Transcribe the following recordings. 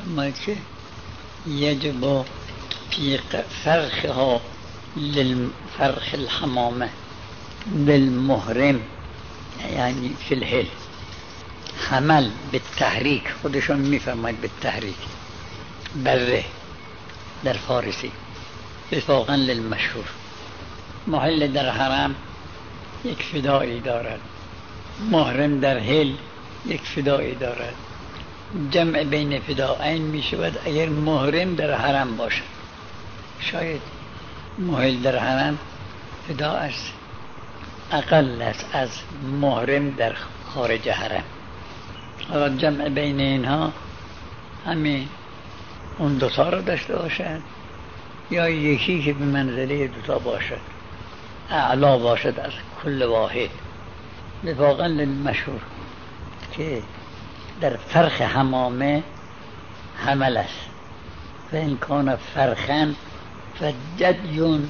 فرماید که یجب فی فرخها للفرخ الحمامه بالمحرم، یعنی فی الحل حمل به تحریک، خودشون میفرماید به تحریک بره در فارسی اتفاقا للمشهور. محل در حرم یک فدایی دارد، محرم در حل یک فدایی دارد. جمع بین فدائین می شود اگر محرم در حرم باشد. شاید محل در حرم فداش اقل است از محرم در خارج حرم. اگر جمع بین اینها همین اون دوتا رو داشته باشد یا یکی که به منزله دوتا باشد، اعلا باشد از کل واحد. اتفاقا للمشهور که در فرخ حمامه حمل است، و این کان فرخن فجدیون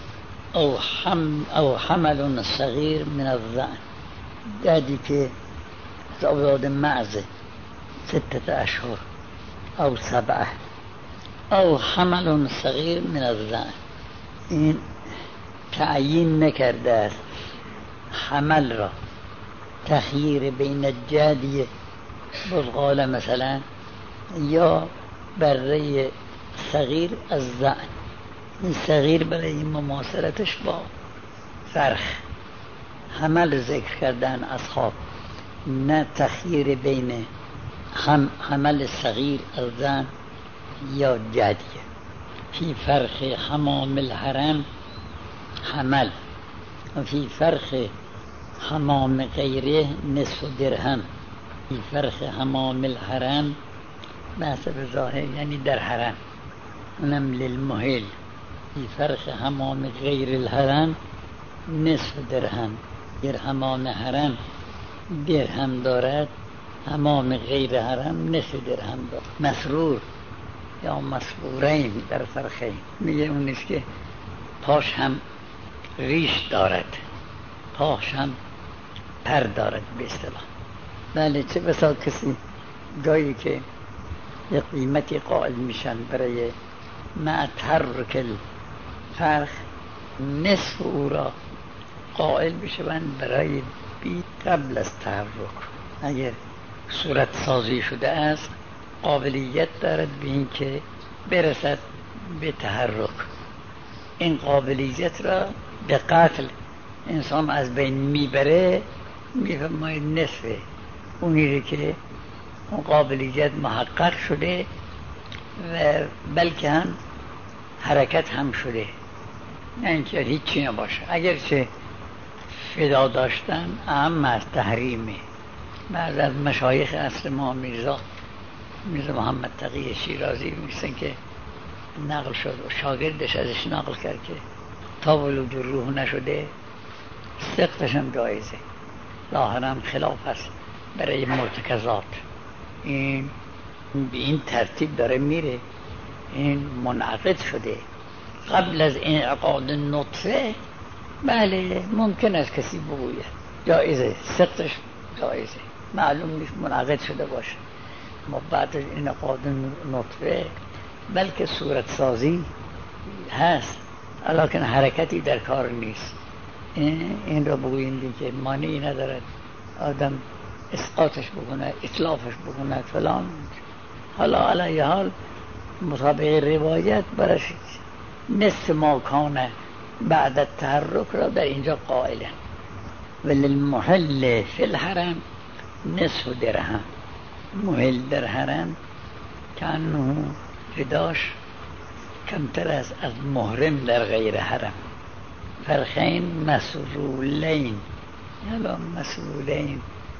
او حمل صغیر من الظن، جدی که از اولاد معزه 6 اشهر او 7 او حمل صغیر من الظن. این تعیین نکرده است حمل را، تخییر بین الجدی بزغال مثلا یا بره صغیر از ظن. این صغیر برای مماثلتش با فرخ حمل ذکر کردن اصحاب، نه تخییر بین حمل صغیر از ظن یا جدیه. فی فرخ حمام الحرم حمل و فی فرخ حمام غیره نصف درهم. فی فرخ حمام الحرم بحث به ظاهر یعنی در حرم، اونم للمحل. فی فرخ حمام غیر الحرم نصف درهم. اگر حمام حرم درهم دارد، حمام غیر حرم نصف درهم دارد. مسرور یا مسرورین در فرخین میگه اون نیست که پاش هم ریش دارد، پاش هم پر دارد به اصطلاح. بله، چه بسا کسی جایی که یه قیمتی قائل میشن برای مع تحرک الفرخ، نصف او را قائل بشوند برای بی قبل از تحرک. اگر صورت سازی شده است قابلیت دارد به این که برسد به تحرک. این قابلیت را به قتل انسان از بین میبره، میفرماید نصفه اونی که اون قابلیت محقق شده و بلکه هم حرکت هم شده، نه اینکه هیچی نباشه. اگرچه فدا داشتن اهم از تحریمه. بعض از مشایخ اصل ما میرزا محمد تقی شیرازی میگن که نقل شد و شاگردش ازش نقل کرد که تا ولود روح نشده سقطش هم جایزه، ظاهرا هم خلاف است برای مرتکزات. این به این ترتیب داره میره، این منعقد شده قبل از انعقاد نطفه. بله ممکن است کسی بگوید جایزه، سقطش جایزه، معلوم نیست منعقد شده باشه. ما بعد از انعقاد نطفه بلکه صورت سازی هست، لکن حرکتی در کار نیست. این را بگوییم که مانعی ندارد آدم اسقاطش بکنه، اطلافش بکنه فلان. حالا علی حال مطابق روایت برش نصف ما کانه بعد التحرک را در اینجا قائلن. وللمحل فی الحرم نصف درهم. محل در حرم که انه فداش کمتر است از محرم در غیر حرم. فرخین مسرولین، یا مسرولین،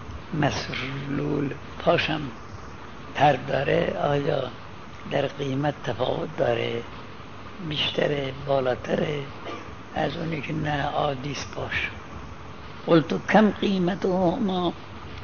مسرول پاشم پر داره، آیا در قیمت تفاوت داره؟ بیشتره، بالاتره از اونی که نه عادیست پاش. قلتو کم قیمت ما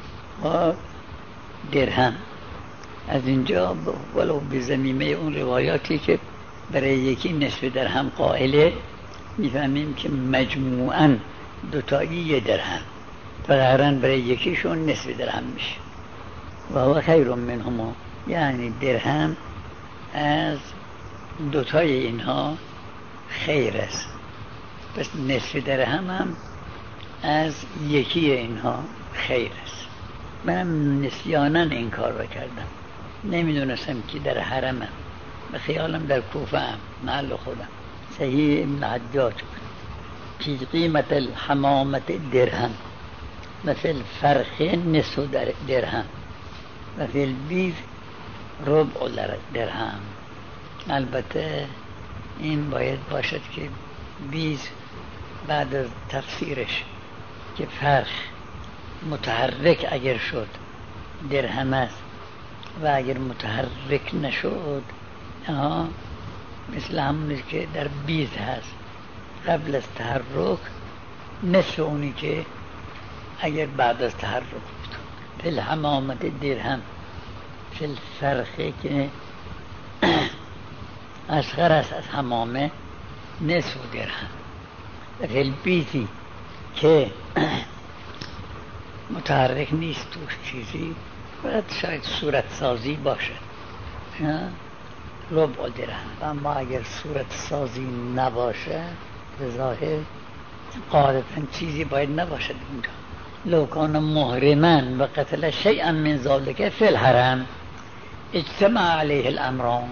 درهم. از اینجا ولو به زمینه اون روایاتی که برای یکی نصف درهم قائله میفهمیم که مجموعاً دوتایی یه درهم، فقراً برای یکیشون نصف درهم میشه. و هو خیر منهما، یعنی درهم از دوتای اینها خیر است. پس نصف درهم هم از یکی اینها خیر است. منم نسیانا این کار رو کردم، نمیدونستم که در حرمم، به خیالم در کوفه هم محل خودم. صحیح ابن حجاج که قیمت الحمامت درهم و فی الفرخ نصف درهم و فی البیض ربع درهم. البته این باید باشد که بیض بعد از تفسیرش که فرخ متحرک اگر شد درهم است و اگر متحرک نشد مثل همونی که در بیض هست قبل از تحرک نصف اونی که اگر بعد از تحرک بود. فی الحمامت درهم فی الفرخه که اصغر است از حمامه نصف درهم و فی البیضی که متحرک نیست توش چیزی، باید شاید صورت سازی باشه ربع درهم. اما اگر صورت سازی نباشه به ظاهر قاعدتا چیزی باید نباشد اینجا. لو کان محرما و قتل شیئا من ذلک فی الحرم اجتمع علیه الامران.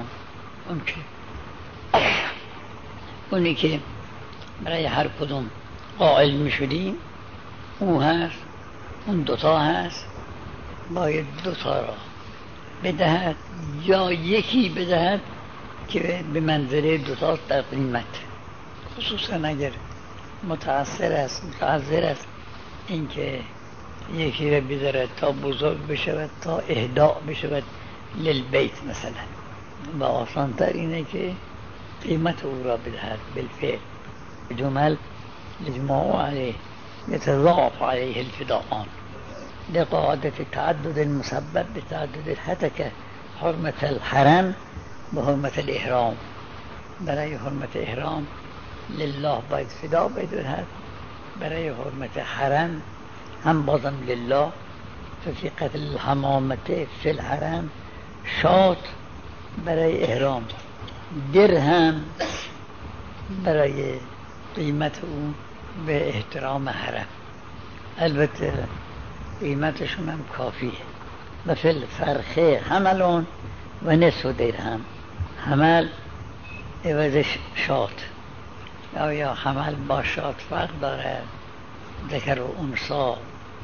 اونی که برای هر کدوم قائل می شدیم اون هست، اون دوتا هست، باید دوتا را بدهد یا یکی بدهد که به منزله دوتا در قیمت، خصوصا اگر متعذر است اینکه یکی را بدارد تا بزرگ بشود تا اهداء بشود للبیت مثلا، و آسانتر اینه که قیمت او را بدهد بالفعل. جمل اجماع علیه يتضاعف عليه الفداءان لقاعدة تعدد المسبب بتعدد الهتك حرمة الحرم بحرمة الإحرام. برای حرمت احرام لله باید فدا بدهد، برای حرمت حرم هم بازم لله. ففي قتل الحمامة في الحرم شات برای احرام، درهم برای قیمت او به احترام حرم. البته قیمتشون هم کافیه. و فی الفرخه حملون و نصف درهم. حمل عوضش شات، یا حمل با شات فرق داره، ذکر و انثا،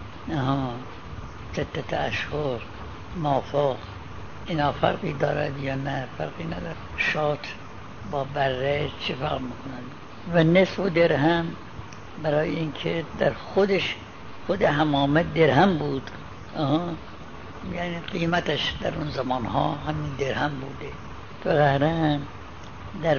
ستت اشهر مافوق، اینا فرقی دارد یا نه؟ فرقی نداره. شات با بره چه فرق میکنند؟ و نصف درهم برای اینکه در خود حمامه درهم بود، یعنی قیمتش در اون زمان ها همین درهم بوده. فقط در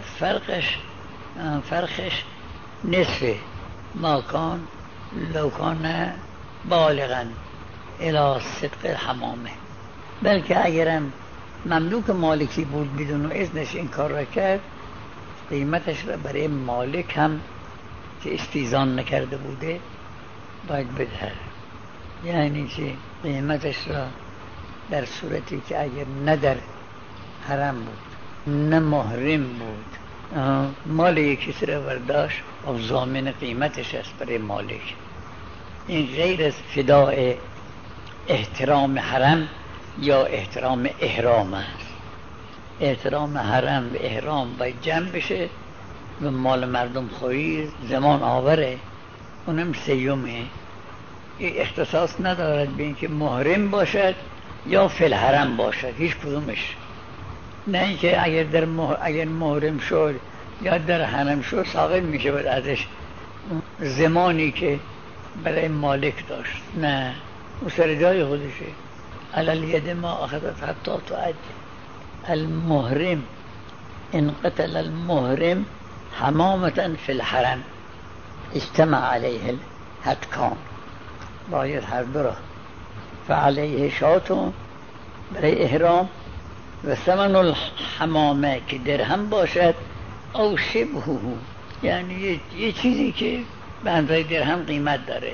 فرقش نصف ماکان لوکان بالغن الی صدق الحمامه. بلکه اگرم مملوک مالکی بود بدون اذنش این کار را کرد، قیمتش را برای مالک هم که استیزان نکرده بوده باید بدهد. یعنی که قیمتش را در صورتی که اگر نه در حرم بود نه محرم بود مال یک کسی را برداشت و ضامن قیمتش است برای مالک. این غیر از فداء احترام حرم یا احترام احرام است. احترام حرم و احرام باید جمع بشه و مال مردم خوری زمان آوره، اونم سیومه. اختصاص ندارد به اینکه محرم باشد یا فی الحرم باشد، هیچ کدومش. نه اینکه اگر محرم شد یا در حرم شد ساقط میشه باید ازش زمانی که برای مالک داشت، نه، اون سر جای خودشه. علل ید ما اخذت حتی تعد المحرم ان قتل المحرم حمامتا فی الحرم اجتمع علیه الهتکان. باید هر دو را فعلیه شاتون برای احرام و ثمن الحمامه که درهم باشد او شبهه، یعنی یه چیزی که به اندازه درهم قیمت داره،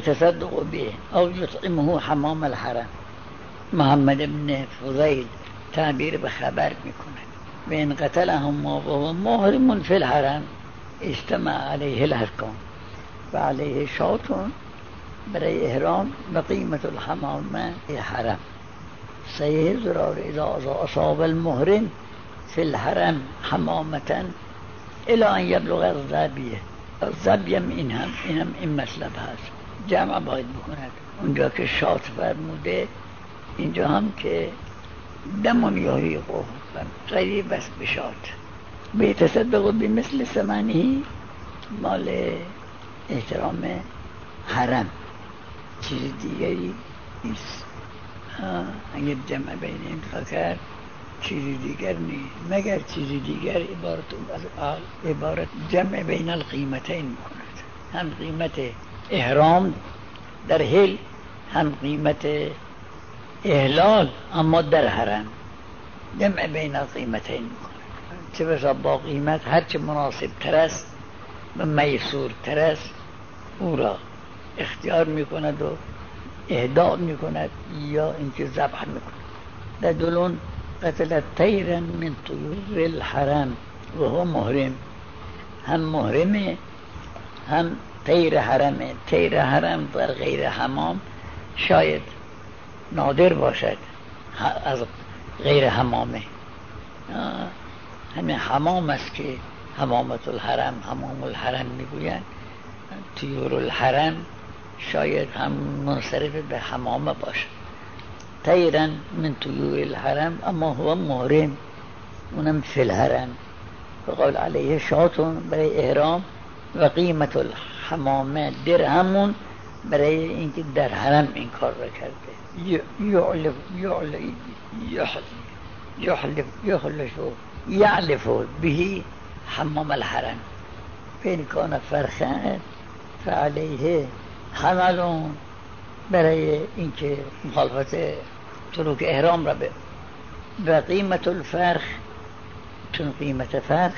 یتصدق به او یطعمه حمام الحرم. محمد بن فضیل تعبیر به خبر میکند. و این قتلهم وهو محرم فی الحرم اجتمع علیه الاحکام و علیه شاتون برای احرام و قیمت الحمامه حرم. صحیح ضرار اذا اصاب المحرم فی الحرم حمامتا الی ان یبلغ الذبیه. الذبیم این مطلب هست، جمع باید بکند. اونجا که شات فرموده اینجا هم که دمون یحیقه قریب است به شات. بیتصدق بمثل ثمنه مال احترام حرم، چیز دیگری نیست. اگر جمع بین این کرد چیزی دیگر نیست مگر چیزی دیگر عبارت جمع بین القیمتین میکند، هم قیمت احرام در حل هم قیمت احلال اما در حرم، جمع بین القیمتین میکند. چه بسا با قیمت هرچه مناسب تر است و میسور تر است او را اختیار میکند و اهداء میکند یا اینکه ذبح میکند. رجل قتل طیرا من طیور الحرم و هو محرم، هم محرمه هم طیر حرمه. طیر حرم در غیر حمام شاید نادر باشد از غیر حمامه. همین حمام است که حمامت الحرم، حمام الحرم میگویند. طیور الحرم شاید هم منصرف به حمامه باشد. طیرا من طیور الحرم اما هو محرم، اونم فی الحرم. فقال علیه شاتون برای احرام و قیمت الحمامه درهمون برای اینکه در حرم این کار را کرده. یعلف به حمام الحرم فإن کان فرخا فعلیه حملون، برای اینکه مخالفت ترک احرام را به قیمت الفرخ، چون قیمت فرخ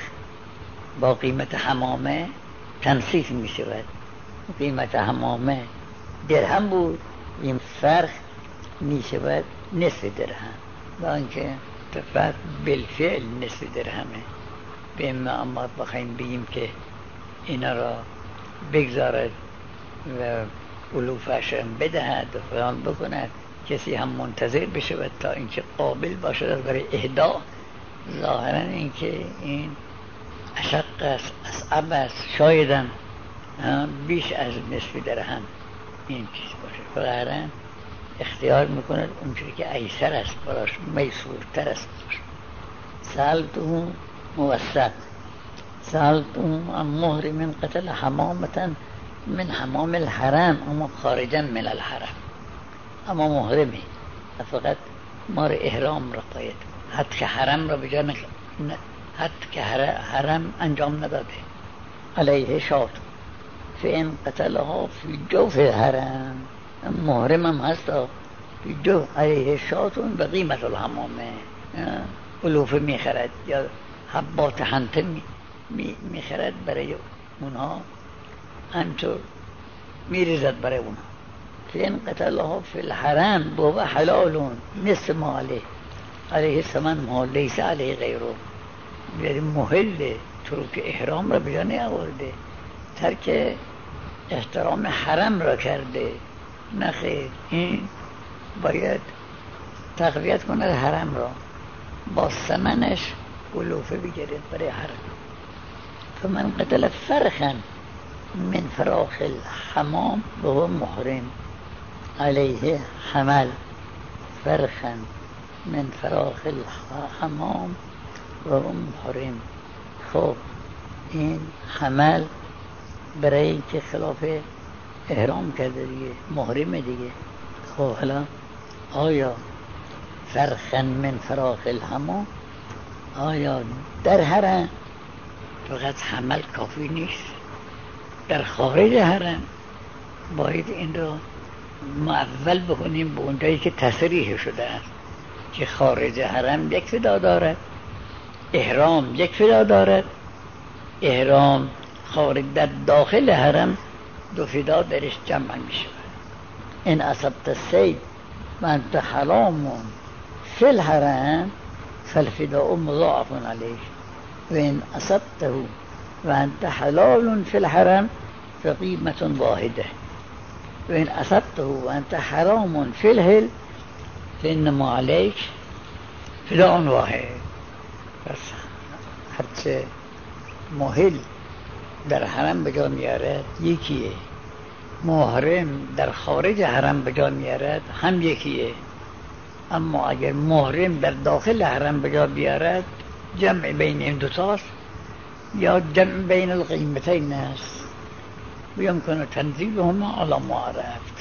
با قیمت حمامه تنصیف می شود. قیمت حمامه درهم بود، این فرخ می شود نصف درهم، و اینکه فرق بالفعل نصف درهمه. به اما بخوایم بگیم که اینا را بگذارد و علوفش بدهد و فلان بکند، کسی هم منتظر بشود تا اینکه قابل باشد برای اهداء، ظاهرا اینکه این اشق است، اصعب است، شایدم بیش از نصف درهم این چیز باشه. فقط اختیار میکند اونجوری که ایسر است براش، میسورتر است براش. سألته موسط سألته عن محرم قتل حمامة من حمام الحرم اما خارجا من الحرم، اما محرمی فقط مار احرام را باید، حد که حرم را بجا حد که حرم انجام نداده. علیه شات فإن قتلها فی جوف الحرم، محرم هم هست فی جوف علیه شاتون به قیمت الحمامه. علوفه میخرد یا حبات حنطه میخرد برای اونها، همطور میریزد برای اونها. فإن قتلها فی الحرم بو حلالون نصف ماله علیه ثمن مال لیس علیه غیره، یعنی محل ترک احرام را بجا نیاورده، ترک احترام حرم را کرده. نخیر، این باید تقویت کند حرم را، با ثمنش علوفه بگیرد برای حرم. فمن قتل فرخا من فراخ الحمام وهو محرم علیه حمل فرخا من فراخ الحمام وهو محرم. خب این حمل برای اینکه خلاف احرام کرده دیگه، محرم دیگه. خب حالا آیا فرخا من فراخ الحمام، آیا در حرم فقط حمل کافی نیست؟ در خارج حرم باید این را معول بکنیم به اونجایی که تصریح شده است که خارج حرم یک فدا دارد، احرام یک فدا دارد. احرام خارج در داخل حرم دو فدا درش جمع می شود. این اصبت السید و انت حلام فی الحرم فالفداء مضاعف عليه. وإن أصبته وأنت حلال في الحرم فقيمة واحدة، وإن أصبته وأنت حرام في الهل فإنما عليك فداء واحد. بس هرچه محل در حرم به جا میارد یکیه، محرم در خارج حرم به جا میارد هم یکیه. اما اگر محرم در داخل حرم به جا بیارد جمع بین این دوتاست یا جمع بین القیمتین است و یمکن تنزیلهما علی ما عرفت.